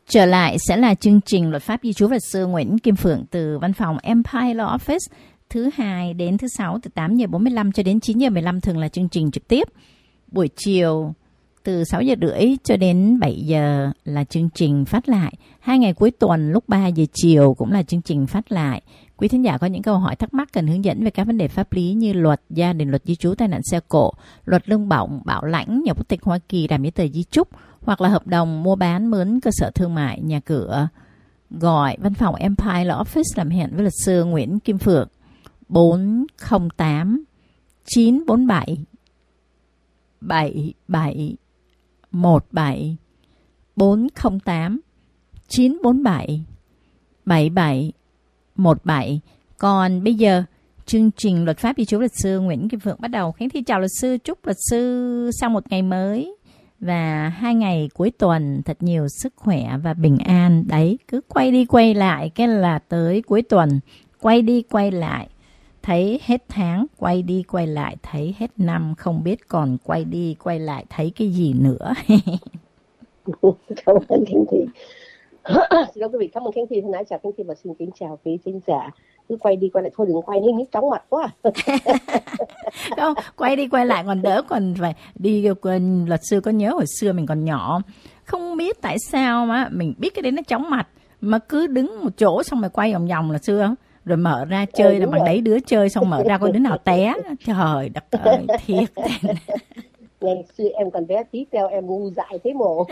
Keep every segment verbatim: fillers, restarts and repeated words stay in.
Trở lại sẽ là chương trình Luật pháp Di trú luật sư Nguyễn Kim Phượng từ văn phòng Empire Law Office, thứ hai đến thứ sáu từ tám giờ bốn mươi lăm cho đến chín giờ mười lăm, thường là chương trình trực tiếp. Buổi chiều từ sáu giờ rưỡi cho đến bảy giờ là chương trình phát lại. Hai ngày cuối tuần lúc ba giờ chiều cũng là chương trình phát lại. Quý thính giả có những câu hỏi thắc mắc cần hướng dẫn về các vấn đề pháp lý như luật gia đình, luật di trú, tai nạn xe cộ, luật lương bổng, bảo lãnh, nhập quốc tịch Hoa Kỳ, làm giấy tờ di chúc, hoặc là hợp đồng mua bán mướn cơ sở thương mại, nhà cửa, gọi văn phòng Empire Law Office làm hẹn với luật sư Nguyễn Kim Phượng bốn không tám chín bốn bảy bảy bảy một bảy bốn không tám chín bốn bảy bảy bảy một bảy. Còn bây giờ chương trình Luật pháp Di trú luật sư Nguyễn Kim Phượng bắt đầu. Khánh Thi chào luật sư, chúc luật sư sau một ngày mới và hai ngày cuối tuần thật nhiều sức khỏe và bình an. Đấy, cứ quay đi quay lại cái là tới cuối tuần, quay đi quay lại thấy hết tháng, quay đi quay lại thấy hết năm, không biết còn quay đi quay lại thấy cái gì nữa. Cảm ơn Khánh Thi. Xin quý vị, cảm ơn Khánh Thi. Thân ái chào Khánh Thi và xin kính chào quý thính giả. Cứ quay đi quay lại thôi, đừng quay nhức chóng mặt quá. Không, quay đi quay lại còn đỡ, còn phải đi. Luật sư có nhớ hồi xưa mình còn nhỏ, không biết tại sao mà mình biết cái đấy nó chóng mặt mà cứ đứng một chỗ xong rồi quay vòng vòng là xưa, rồi mở ra chơi ừ, là bằng đấy đứa chơi, xong mở ra coi đứa nào té. Trời đất ơi, thiệt. Ngày xưa em còn bé tí teo em ngu dại thế mồ.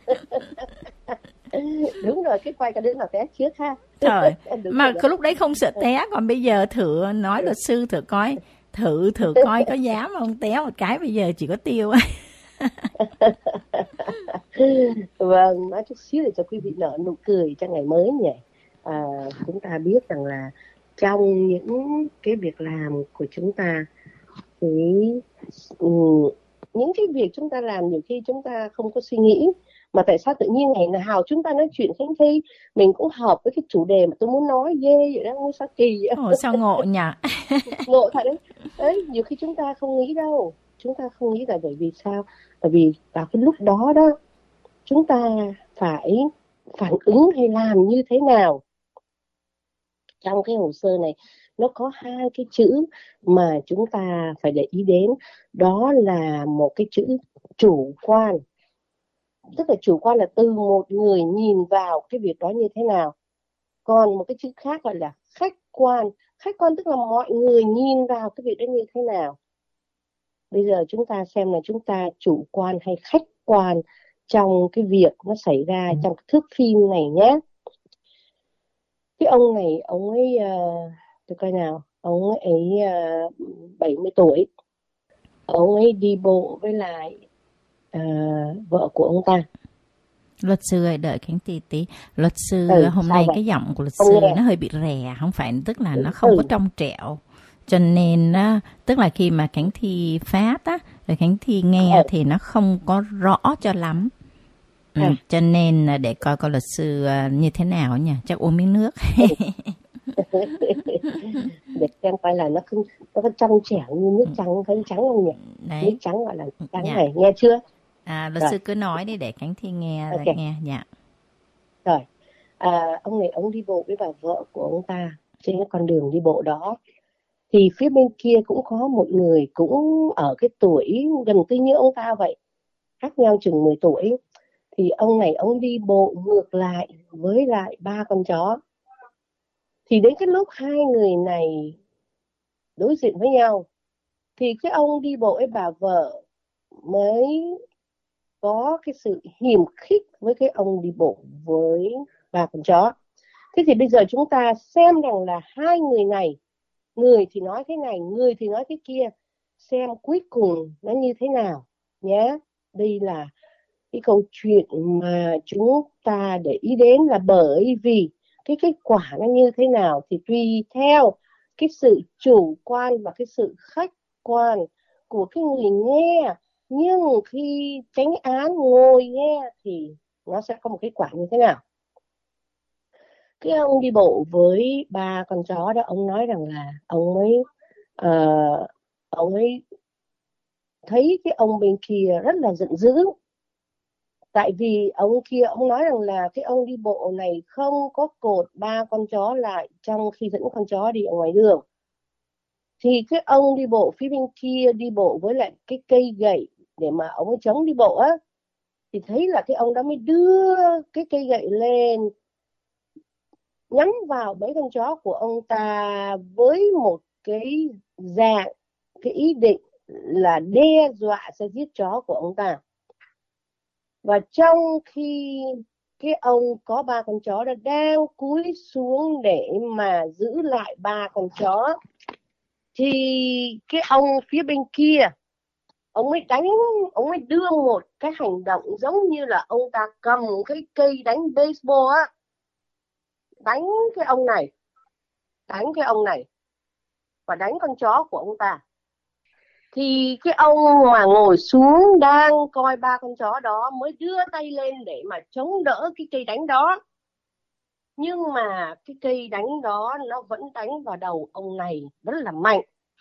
Đúng rồi, cái quay cả đứa nào té trước ha. Trời, mà cái lúc đấy không sợ té, còn bây giờ thử nói luật sư thử coi, thử thử coi có dám không, té một cái bây giờ chỉ có tiêu. Vâng, nói chút xíu để cho quý vị nở nụ cười cho ngày mới nhỉ. À, chúng ta biết rằng là trong những cái việc làm của chúng ta thì um, những cái việc chúng ta làm nhiều khi chúng ta không có suy nghĩ, mà tại sao tự nhiên ngày nào chúng ta nói chuyện Khánh Thi mình cũng hợp với cái chủ đề mà tôi muốn nói ghê vậy đó, muốn sao kỳ vậy. Ồ, sao ngộ nhỉ. Ngộ thật đấy. Đấy, nhiều khi chúng ta không nghĩ đâu, chúng ta không nghĩ là bởi vì sao, bởi vì vào cái lúc đó đó chúng ta phải phản ứng hay làm như thế nào. Trong cái hồ sơ này nó có hai cái chữ mà chúng ta phải để ý đến, đó là một cái chữ chủ quan. Tức là chủ quan là từ một người nhìn vào cái việc đó như thế nào. Còn một cái chữ khác gọi là khách quan. Khách quan tức là mọi người nhìn vào cái việc đó như thế nào. Bây giờ chúng ta xem là chúng ta chủ quan hay khách quan trong cái việc nó xảy ra trong cái thước phim này nhé. Cái ông này, ông ấy, uh, tôi coi nào, ông ấy uh, bảy mươi tuổi. Ông ấy đi bộ với lại uh, vợ của ông ta. Luật sư ơi, đợi Khánh tí tí. Luật sư, ừ, hôm nay vậy? cái giọng của luật sư nó hơi bị rè, không phải, tức là nó không ừ. có trong trẻo. Cho nên, tức là khi mà Khánh Thi phát á, rồi Khánh Thi nghe ừ. thì nó không có rõ cho lắm. Ừ, à. Cho nên để coi coi luật sư như thế nào nhỉ, chắc uống miếng nước. Để xem coi là nó không, nó có trong trẻo như nước trắng, phấn trắng không nhỉ? Đấy. Nước trắng gọi là trắng dạ. này, nghe chưa? À, luật rồi. sư cứ nói đi để Khánh Thi nghe, okay. nghe, dạ. Rồi, à, ông này ông đi bộ với bà vợ của ông ta trên cái con đường đi bộ đó, thì phía bên kia cũng có một người cũng ở cái tuổi gần tư như ông ta vậy, khác nhau chừng mười tuổi. Thì ông này ông đi bộ ngược lại với lại ba con chó. Thì đến cái lúc hai người này đối diện với nhau, thì cái ông đi bộ với bà vợ mới có cái sự hiềm khích với cái ông đi bộ với ba con chó. Thế thì bây giờ chúng ta xem rằng là hai người này, người thì nói thế này, người thì nói thế kia, xem cuối cùng nó như thế nào nhé. Đây là cái câu chuyện mà chúng ta để ý đến, là bởi vì cái kết quả nó như thế nào thì tùy theo cái sự chủ quan và cái sự khách quan của cái người nghe. Nhưng khi chánh án ngồi nghe thì nó sẽ có một kết quả như thế nào. Cái ông đi bộ với ba con chó đó, ông nói rằng là ông ấy uh, ông ấy thấy cái ông bên kia rất là giận dữ, tại vì ông kia ông nói rằng là cái ông đi bộ này không có cột ba con chó lại trong khi dẫn con chó đi ở ngoài đường. Thì cái ông đi bộ phía bên kia đi bộ với lại cái cây gậy để mà ông ấy chống đi bộ á, thì thấy là cái ông đó mới đưa cái cây gậy lên nhắm vào mấy con chó của ông ta với một cái dạng, cái ý định là đe dọa sẽ giết chó của ông ta. Và trong khi cái ông có ba con chó đã đang cúi xuống để mà giữ lại ba con chó, thì cái ông phía bên kia ông ấy đánh, ông ấy đưa một cái hành động giống như là ông ta cầm cái cây đánh baseball á, đánh cái ông này, đánh cái ông này và đánh con chó của ông ta. Thì cái ông mà ngồi xuống đang coi ba con chó đó mới đưa tay lên để mà chống đỡ cái cây đánh đó. Nhưng mà cái cây đánh đó nó vẫn đánh vào đầu ông này rất là mạnh.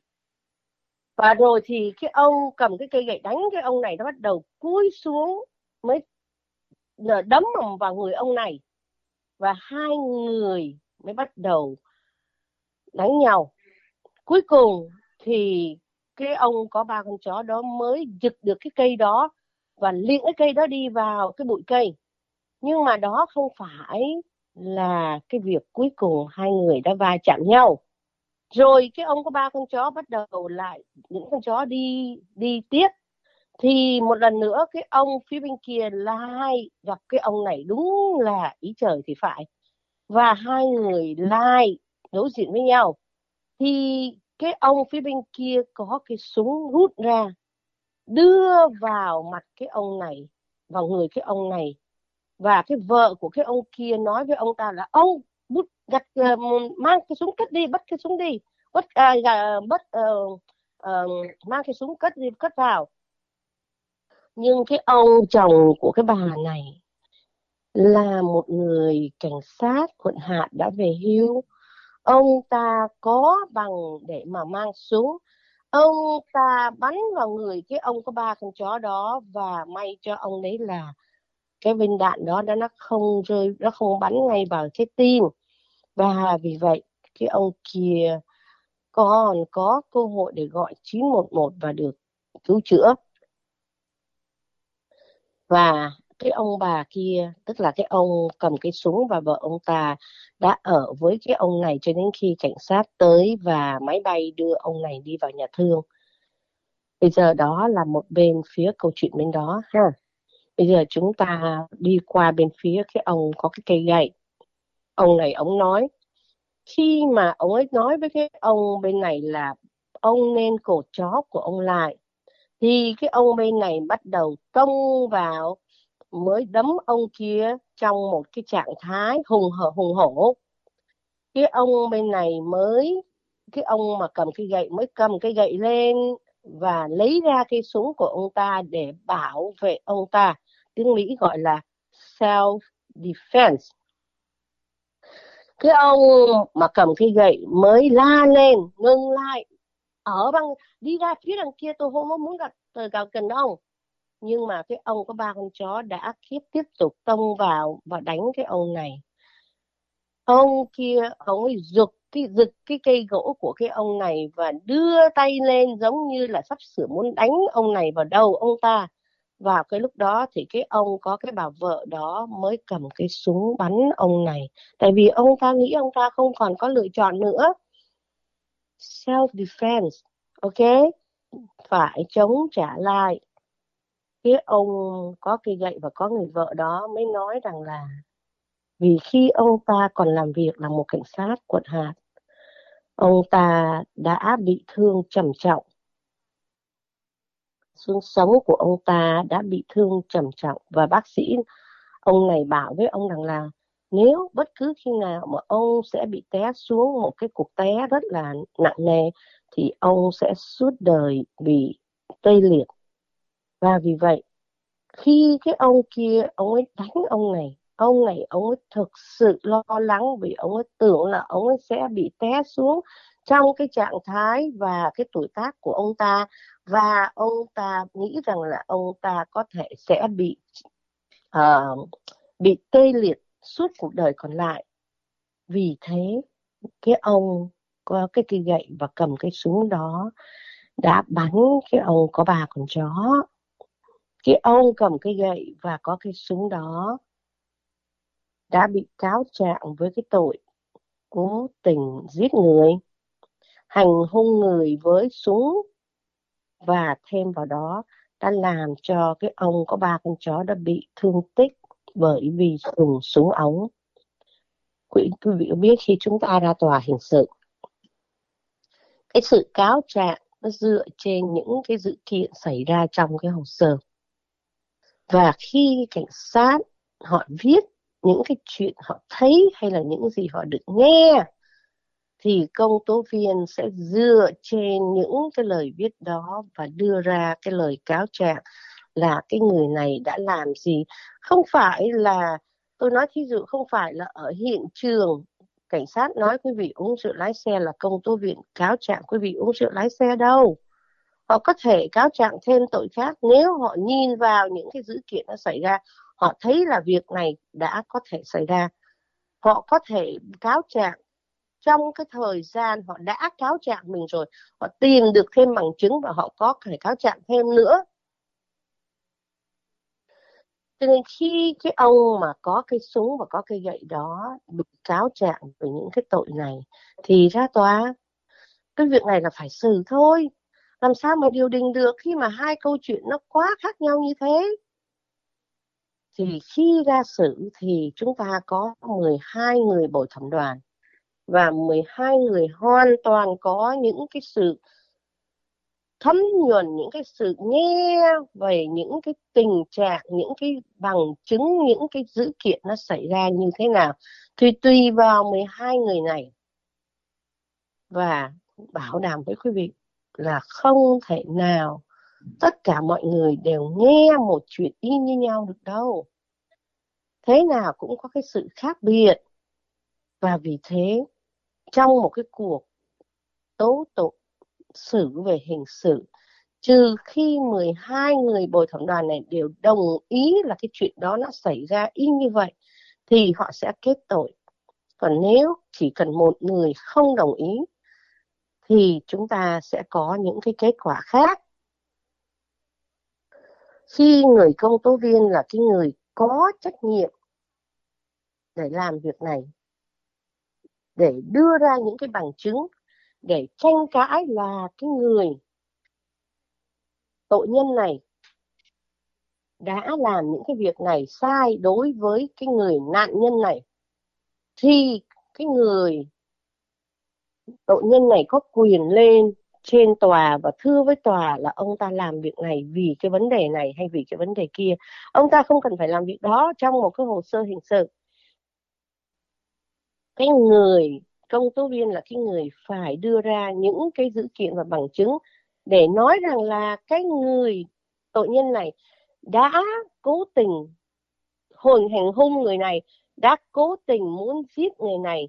Và rồi thì cái ông cầm cái cây gậy đánh cái ông này, nó bắt đầu cúi xuống mới đấm vào người ông này. Và hai người mới bắt đầu đánh nhau. Cuối cùng thì cái ông có ba con chó đó mới giật được cái cây đó và liệng cái cây đó đi vào cái bụi cây. Nhưng mà đó không phải là cái việc cuối cùng hai người đã va chạm nhau. Rồi cái ông có ba con chó bắt đầu lại những con chó đi đi tiếp. Thì một lần nữa cái ông phía bên kia lại gặp cái ông này, đúng là ý trời thì phải. Và hai người lại đối diện với nhau. Thì cái ông phía bên kia có cái súng rút ra, đưa vào mặt cái ông này, vào người cái ông này. Và cái vợ của cái ông kia nói với ông ta là: ông bút gặt uh, mang cái súng cất đi, bắt cái súng đi, bắt uh, bắt uh, uh, mang cái súng cất đi, cất vào. Nhưng cái ông chồng của cái bà này là một người cảnh sát quận Hạt đã về hưu. Ông ta có bằng để mà mang súng. Ông ta bắn vào người cái ông có ba con chó đó, và may cho ông đấy là cái viên đạn đó nó không rơi, nó không bắn ngay vào trái tim. Và vì vậy cái ông kia còn có cơ hội để gọi chín một một và được cứu chữa. Và cái ông bà kia, tức là cái ông cầm cái súng và vợ ông ta đã ở với cái ông này cho đến khi cảnh sát tới và máy bay đưa ông này đi vào nhà thương. Bây giờ đó là một bên phía câu chuyện bên đó ha. Bây giờ chúng ta đi qua bên phía cái ông có cái cây gậy. Ông này ông nói, khi mà ông ấy nói với cái ông bên này là ông nên cột chó của ông lại, thì cái ông bên này bắt đầu tông vào, mới đấm ông kia trong một cái trạng thái hùng hổ hùng hổ. Cái ông bên này mới, cái ông mà cầm cái gậy mới cầm cái gậy lên và lấy ra cái súng của ông ta để bảo vệ ông ta. Tiếng Mỹ gọi là self defense. Cái ông mà cầm cái gậy mới la lên: ngừng lại, ở bằng đi ra phía đằng kia, tôi không muốn gặp tờ cào cần ông. Nhưng mà cái ông có ba con chó đã tiếp tiếp tục tông vào và đánh cái ông này. Ông kia ông ấy giật cái giật cái cây gỗ của cái ông này và đưa tay lên giống như là sắp sửa muốn đánh ông này vào đầu ông ta. Vào cái lúc đó thì cái ông có cái bà vợ đó mới cầm cái súng bắn ông này, tại vì ông ta nghĩ ông ta không còn có lựa chọn nữa. Self defense, ok, phải chống trả lại. Cái ông có cây gậy và có người vợ đó mới nói rằng là vì khi ông ta còn làm việc là một cảnh sát quận Hạt, ông ta đã bị thương trầm trọng. Xương sống của ông ta đã bị thương trầm trọng, và bác sĩ ông này bảo với ông rằng là nếu bất cứ khi nào mà ông sẽ bị té xuống một cái cục té rất là nặng nề thì ông sẽ suốt đời bị tê liệt. Và vì vậy khi cái ông kia ông ấy đánh ông này, ông này ông ấy thực sự lo lắng, vì ông ấy tưởng là ông ấy sẽ bị té xuống trong cái trạng thái và cái tuổi tác của ông ta, và ông ta nghĩ rằng là ông ta có thể sẽ bị uh, bị tê liệt suốt cuộc đời còn lại. Vì thế cái ông có cái cây gậy và cầm cái súng đó đã bắn cái ông có ba con chó. Cái ông cầm cái gậy và có cái súng đó đã bị cáo trạng với cái tội cố tình giết người, hành hung người với súng, và thêm vào đó đã làm cho cái ông có ba con chó đã bị thương tích bởi vì dùng súng ống. Quý, quý vị biết khi chúng ta ra tòa hình sự, cái sự cáo trạng nó dựa trên những cái dữ kiện xảy ra trong cái hồ sơ. Và khi cảnh sát họ viết những cái chuyện họ thấy hay là những gì họ được nghe, thì công tố viên sẽ dựa trên những cái lời viết đó và đưa ra cái lời cáo trạng là cái người này đã làm gì. Không phải là, tôi nói thí dụ, không phải là ở hiện trường cảnh sát nói quý vị uống rượu lái xe là công tố viên cáo trạng quý vị uống rượu lái xe đâu. Họ có thể cáo trạng thêm tội khác nếu họ nhìn vào những cái dữ kiện nó xảy ra, họ thấy là việc này đã có thể xảy ra. Họ có thể cáo trạng trong cái thời gian họ đã cáo trạng mình rồi, họ tìm được thêm bằng chứng và họ có thể cáo trạng thêm nữa. Cho nên khi cái ông mà có cái súng và có cây gậy đó bị cáo trạng về những cái tội này thì ra tòa, cái việc này là phải xử thôi. Làm sao mà điều đình được khi mà hai câu chuyện nó quá khác nhau như thế. Thì khi ra xử thì chúng ta có mười hai người bồi thẩm đoàn, và mười hai người hoàn toàn có những cái sự thấm nhuần, những cái sự nghe về những cái tình trạng, những cái bằng chứng, những cái dữ kiện nó xảy ra như thế nào. Thì tùy vào mười hai người này, và bảo đảm với quý vị là không thể nào tất cả mọi người đều nghe một chuyện y như nhau được đâu. Thế nào cũng có cái sự khác biệt. Và vì thế trong một cái cuộc tố tụng xử về hình sự, trừ khi mười hai người bồi thẩm đoàn này đều đồng ý là cái chuyện đó nó xảy ra y như vậy, thì họ sẽ kết tội. Còn nếu chỉ cần một người không đồng ý thì chúng ta sẽ có những cái kết quả khác. Khi người công tố viên là cái người có trách nhiệm để làm việc này, để đưa ra những cái bằng chứng, để tranh cãi là cái người tội nhân này đã làm những cái việc này sai đối với cái người nạn nhân này, thì cái người tội nhân này có quyền lên trên tòa và thưa với tòa là ông ta làm việc này vì cái vấn đề này hay vì cái vấn đề kia. Ông ta không cần phải làm việc đó trong một cái hồ sơ hình sự. Cái người công tố viên là cái người phải đưa ra những cái dữ kiện và bằng chứng để nói rằng là cái người tội nhân này đã cố tình hồi hành hung người này, đã cố tình muốn giết người này.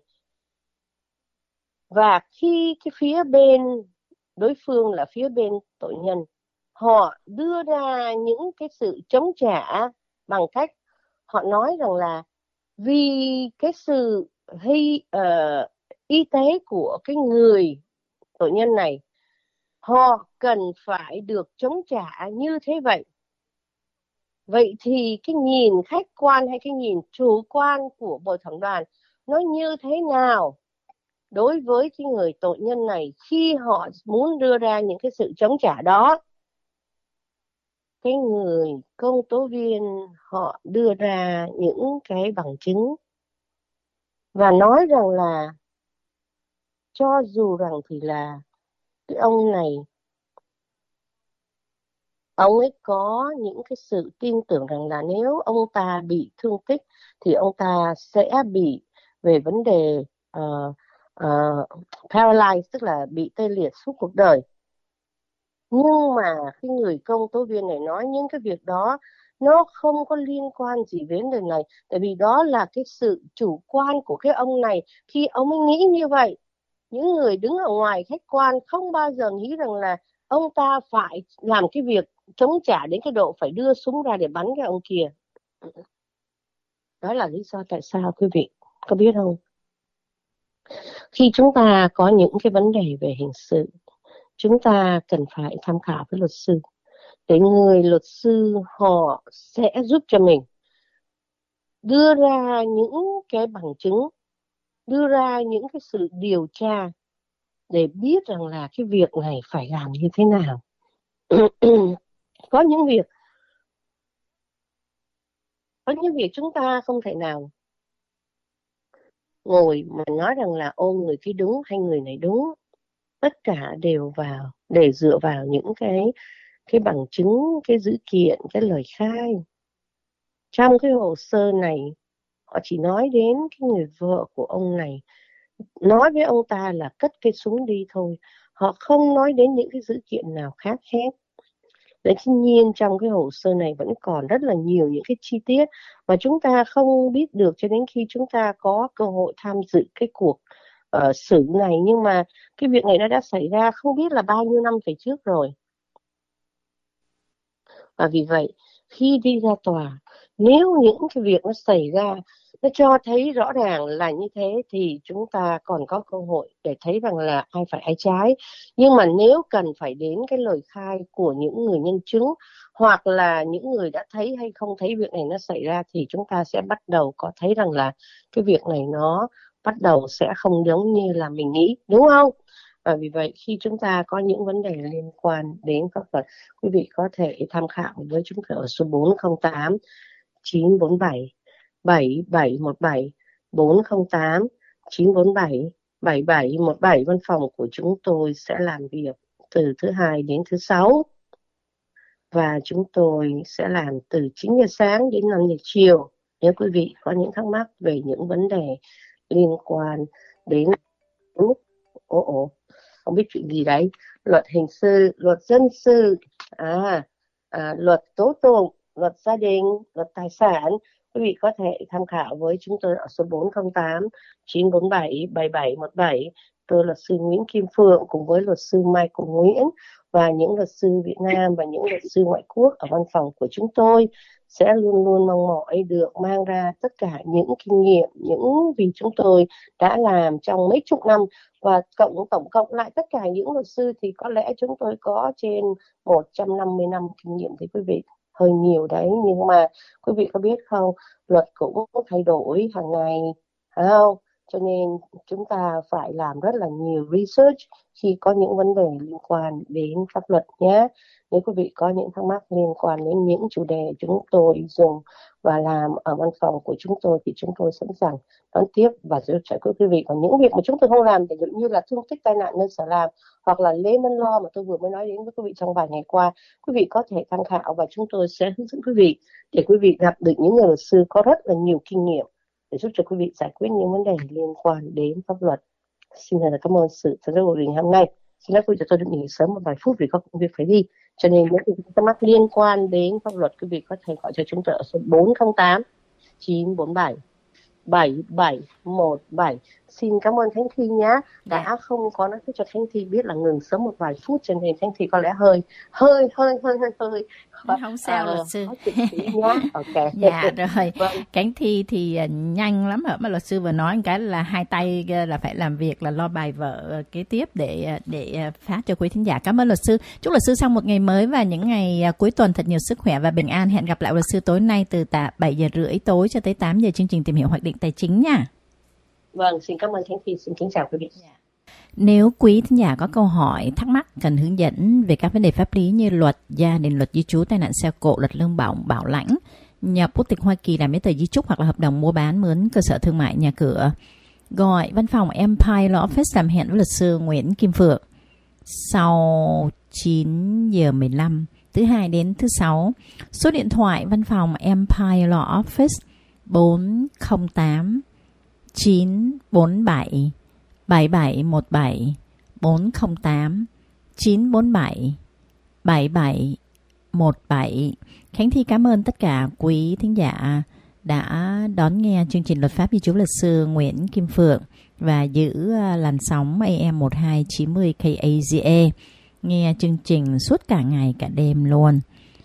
Và khi cái phía bên đối phương là phía bên tội nhân, họ đưa ra những cái sự chống trả bằng cách họ nói rằng là vì cái sự hy, uh, y tế của cái người tội nhân này, họ cần phải được chống trả như thế vậy. Vậy thì cái nhìn khách quan hay cái nhìn chủ quan của bồi thẩm đoàn nó như thế nào đối với cái người tội nhân này khi họ muốn đưa ra những cái sự chống trả đó? Cái người công tố viên họ đưa ra những cái bằng chứng và nói rằng là cho dù rằng thì là cái ông này, ông ấy có những cái sự tin tưởng rằng là nếu ông ta bị thương tích thì ông ta sẽ bị về vấn đề uh, uh, paralyzed, tức là bị tê liệt suốt cuộc đời. Nhưng mà cái người công tố viên này nói những cái việc đó nó không có liên quan gì đến đời này, tại vì đó là cái sự chủ quan của cái ông này khi ông ấy nghĩ như vậy. Những người đứng ở ngoài khách quan không bao giờ nghĩ rằng là ông ta phải làm cái việc chống trả đến cái độ phải đưa súng ra để bắn cái ông kia. Đó là lý do tại sao quý vị có biết không? Khi chúng ta có những cái vấn đề về hình sự, chúng ta cần phải tham khảo với luật sư, để người luật sư họ sẽ giúp cho mình đưa ra những cái bằng chứng, đưa ra những cái sự điều tra để biết rằng là cái việc này phải làm như thế nào. Có những việc có những việc chúng ta không thể nào ngồi mà nói rằng là ô người kia đúng hay người này đúng. Tất cả đều vào để dựa vào những cái cái bằng chứng, cái dữ kiện, cái lời khai. Trong cái hồ sơ này, họ chỉ nói đến cái người vợ của ông này, nói với ông ta là cất cái súng đi thôi. Họ không nói đến những cái dữ kiện nào khác hết. Đấy, tuy nhiên trong cái hồ sơ này vẫn còn rất là nhiều những cái chi tiết mà chúng ta không biết được cho đến khi chúng ta có cơ hội tham dự cái cuộc uh, xử này. Nhưng mà cái việc này nó đã xảy ra không biết là bao nhiêu năm về trước rồi. Và vì vậy, khi đi ra tòa, nếu những cái việc nó xảy ra, nó cho thấy rõ ràng là như thế, thì chúng ta còn có cơ hội để thấy rằng là ai phải ai trái. Nhưng mà nếu cần phải đến cái lời khai của những người nhân chứng, hoặc là những người đã thấy hay không thấy việc này nó xảy ra, thì chúng ta sẽ bắt đầu có thấy rằng là cái việc này nó bắt đầu sẽ không giống như là mình nghĩ, đúng không? Và vì vậy khi chúng ta có những vấn đề liên quan đến pháp luật, quý vị có thể tham khảo với chúng tôi ở số bốn không tám chín bốn bảy bảy bảy một bảy, bốn không tám chín bốn bảy bảy bảy một bảy. Văn phòng của chúng tôi sẽ làm việc từ thứ hai đến thứ sáu, và chúng tôi sẽ làm từ chín giờ sáng đến năm giờ chiều. Nếu quý vị có những thắc mắc về những vấn đề liên quan đến ồ ồ không biết chuyện gì đấy, luật hình sự, luật dân sự, à, à luật tố tụng, luật gia đình, luật tài sản, quý vị có thể tham khảo với chúng tôi ở số bốn không tám chín bốn bảy bảy bảy một bảy. Tôi luật sư Nguyễn Kim Phượng cùng với luật sư Michael Nguyễn và những luật sư Việt Nam và những luật sư ngoại quốc ở văn phòng của chúng tôi sẽ luôn luôn mong mỏi được mang ra tất cả những kinh nghiệm, những vì chúng tôi đã làm trong mấy chục năm, và cộng tổng cộng lại tất cả những luật sư thì có lẽ chúng tôi có trên một trăm năm mươi năm kinh nghiệm. Thì quý vị hơi nhiều đấy, nhưng mà quý vị có biết không, luật cũng thay đổi hàng ngày, phải không? Cho nên chúng ta phải làm rất là nhiều research khi có những vấn đề liên quan đến pháp luật nhé. Nếu quý vị có những thắc mắc liên quan đến những chủ đề chúng tôi dùng và làm ở văn phòng của chúng tôi thì chúng tôi sẵn sàng đón tiếp và giúp trợ quý vị. Còn những việc mà chúng tôi không làm, ví dụ như là thương tích tai nạn nơi sở làm hoặc là layman law mà tôi vừa mới nói đến với quý vị trong vài ngày qua, quý vị có thể tham khảo và chúng tôi sẽ hướng dẫn quý vị để quý vị gặp được những người luật sư có rất là nhiều kinh nghiệm để giúp cho quý vị giải quyết những vấn đề liên quan đến pháp luật. Xin là cảm ơn sự theo dõi của mình hôm nay. Xin lỗi quý vị cho tôi được nghỉ sớm một vài phút vì có công việc phải đi. Cho nên nếu quý thắc mắc liên quan đến pháp luật, quý vị có thể gọi cho chúng tôi ở số bốn không tám chín bốn bảy bảy bảy một bảy. Xin cảm ơn Thánh Thi nhé, đã yeah. không có nói cho Thánh Thi biết là ngừng sớm một vài phút, cho nên Thánh Thi có lẽ hơi hơi hơi hơi hơi hơi không sao uh, luật sư. Okay. Dạ rồi. Vâng. Cánh Thi thì nhanh lắm hả? Mà luật sư vừa nói cái là hai tay là phải làm việc, là lo bài vở kế tiếp để để phát cho quý thính giả. Cảm ơn luật sư. Chúc luật sư sau một ngày mới và những ngày cuối tuần thật nhiều sức khỏe và bình an. Hẹn gặp lại luật sư tối nay từ bảy giờ rưỡi tối cho tới tám giờ chương trình Tìm hiểu hoạch định tài chính nha. Vâng, xin cảm ơn Thánh Thi, xin kính chào quý vị. Yeah. Nếu quý thính giả có câu hỏi, thắc mắc, cần hướng dẫn về các vấn đề pháp lý như luật gia đình, luật di trú, tai nạn xe cộ, luật lương bổng, bảo lãnh, nhập quốc tịch Hoa Kỳ, làm giấy tờ di chúc hoặc là hợp đồng mua bán, mướn cơ sở thương mại, nhà cửa, gọi văn phòng Empire Law Office làm hẹn với luật sư Nguyễn Kim Phượng sau chín giờ mười lăm thứ hai đến thứ sáu. Số điện thoại văn phòng Empire Law Office bốn không tám chín bốn bảy bảy bảy một bảy, bốn không tám chín bốn bảy bảy bảy một bảy. Khánh Thi cảm ơn tất cả quý thính giả đã đón nghe chương trình Luật pháp di trú luật sư Nguyễn Kim Phượng và giữ làn sóng A M một hai chín không K A Z E, nghe chương trình suốt cả ngày cả đêm luôn.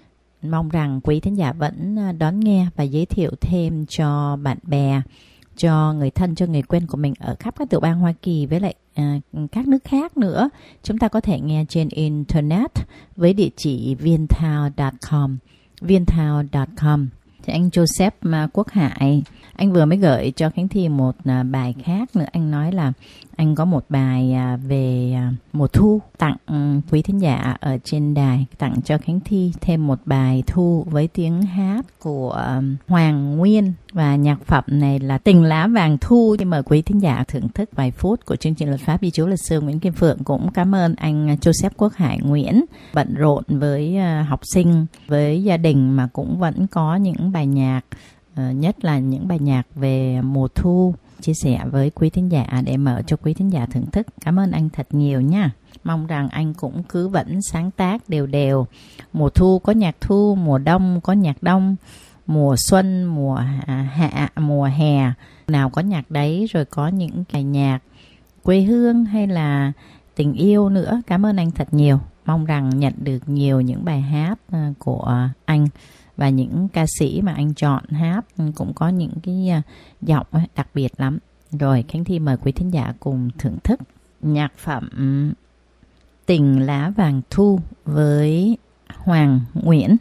Mong rằng quý thính giả vẫn đón nghe và giới thiệu thêm cho bạn bè, cho người thân, cho người quen của mình ở khắp các tiểu bang Hoa Kỳ với lại à, các nước khác nữa. Chúng ta có thể nghe trên Internet với địa chỉ vientown chấm com, vientown chấm com. Thì anh Joseph mà Quốc Hải, anh vừa mới gửi cho Khánh Thi một à, bài khác nữa. Anh nói là anh có một bài à, về à, mùa thu tặng um, quý thính giả ở trên đài, tặng cho Khánh Thi thêm một bài thu với tiếng hát của um, Hoàng Nguyên, và nhạc phẩm này là Tình Lá Vàng Thu. Thì mời quý thính giả thưởng thức vài phút của chương trình Luật Pháp Ghi Chú Luật Sư Nguyễn Kim Phượng. Cũng cảm ơn anh Joseph Quốc Hải Nguyễn, bận rộn với uh, học sinh, với gia đình mà cũng vẫn có những bài nhạc, uh, nhất là những bài nhạc về mùa thu, chia sẻ với quý thính giả để mở cho quý thính giả thưởng thức. Cảm ơn anh thật nhiều nha. Mong rằng anh cũng cứ vẫn sáng tác đều đều. Mùa thu có nhạc thu, mùa đông có nhạc đông, mùa xuân, mùa hạ, mùa hè nào có nhạc đấy, rồi có những bài nhạc quê hương hay là tình yêu nữa. Cảm ơn anh thật nhiều. Mong rằng nhận được nhiều những bài hát của anh, và những ca sĩ mà anh chọn hát cũng có những cái giọng đặc biệt lắm. Rồi Khánh Thi mời quý thính giả cùng thưởng thức nhạc phẩm Tình Lá Vàng Thu với Hoàng Nguyễn.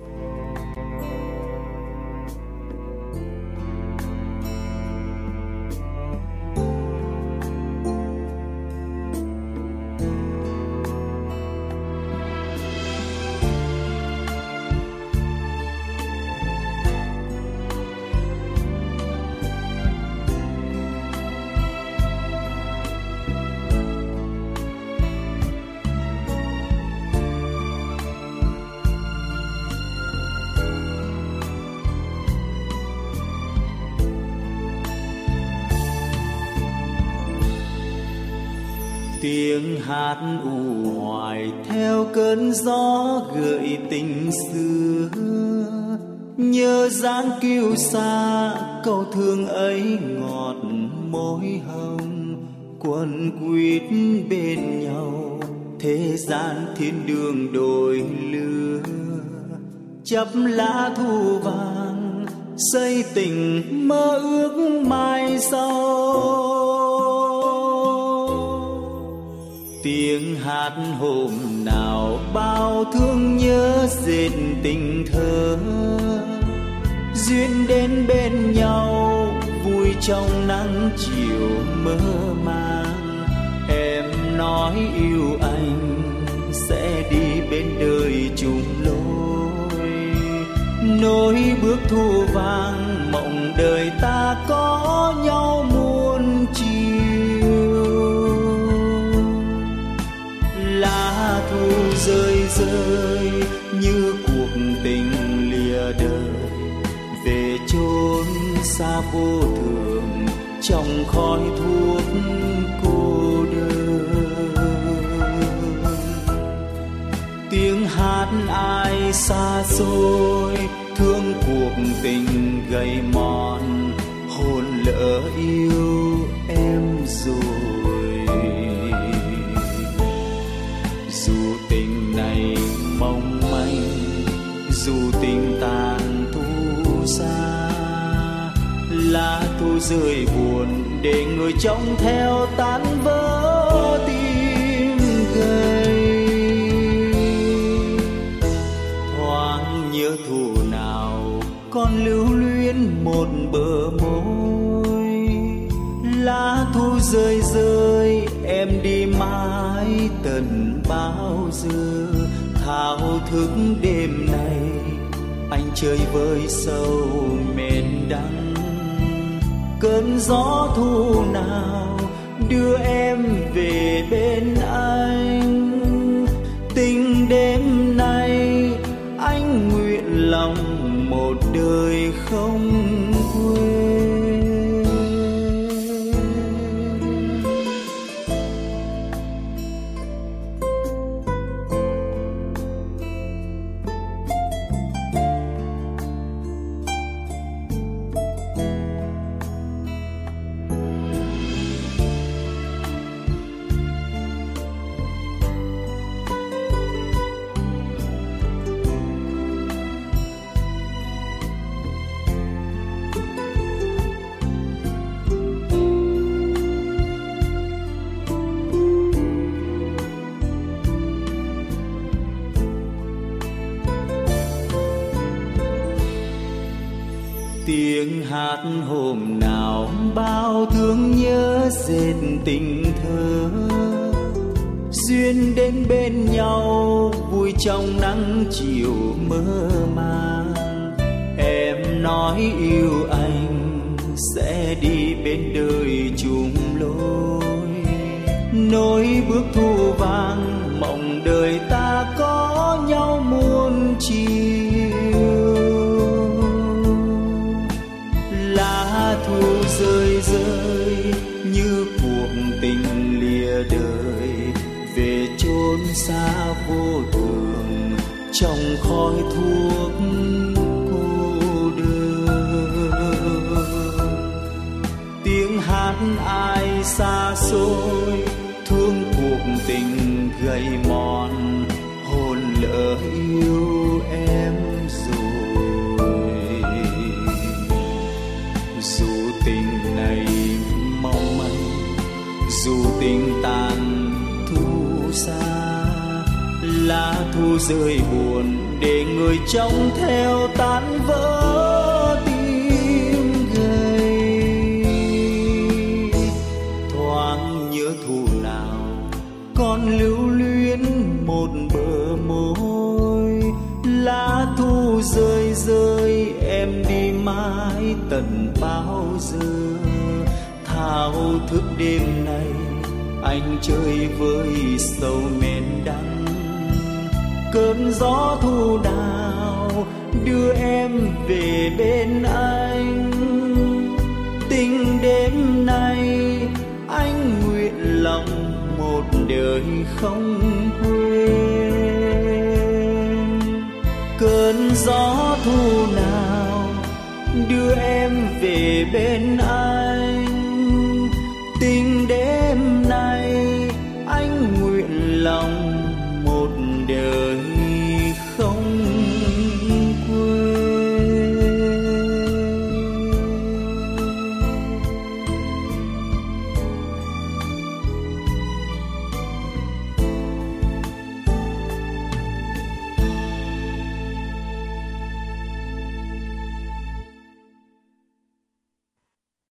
Tiếng hát u hoài theo cơn gió gợi tình xưa, nhớ dáng kiêu xa câu thương ấy ngọt môi hồng. Quấn quýt bên nhau thế gian thiên đường đôi lứa, chắp lá thu vàng xây tình mơ ước mai sau. Tiếng hát hôm nào bao thương nhớ dệt tình thơ, duyên đến bên nhau vui trong nắng chiều mơ màng. Em nói yêu anh sẽ đi bên đời chung lối, nối bước thu vàng mộng đời ta có nhau muôn chiều. Lá thu rơi rơi như cuộc tình lìa đời, về chốn xa vô thường trong khói thuốc cô đơn. Tiếng hát ai xa xôi thương cuộc tình gầy mòn, hồn lỡ yêu em rồi. Dù tình này mong manh, dù tình tàn thu xa, lá thu rơi buồn để người trông theo tan vỡ tim gầy. Thoáng nhớ thu nào còn lưu luyến một bờ môi, lá thu rơi rơi em đi mãi tận bao giờ. Thao thức đêm nay anh chơi với sâu mệt đắng, cơn gió thu nào đưa em về bên anh. Tình đêm nay anh nguyện lòng một đời không quên. tiếng hát hôm nào bao thương nhớ dệt tình thơ, duyên đến bên nhau vui trong nắng chiều mơ màng. Em nói yêu anh sẽ đi bên đời chung lối, nối bước thu vàng mộng đời ta có nhau muôn chiều. Lá thu rơi rơi như cuộc tình lìa đời, về chốn xa vô thường trong khói thuốc cô đơn. Tiếng hát ai xa xôi thương cuộc tình gầy mòn, hồn lỡ yêu em rồi. Dù tình này mong manh, dù tình tàn thu xa, lá thu rơi buồn để người trông theo tan vỡ tim gầy. Thoáng nhớ thu nào còn lưu luyến một bờ môi, lá thu rơi rơi em đi mãi tận bao giờ. Thao thức đêm nay anh chơi với sầu men đắng, cơn gió thu đào đưa em về bên anh. Tình đêm nay anh nguyện lòng một đời không quên. Cơn gió thu nào đưa em về bên anh.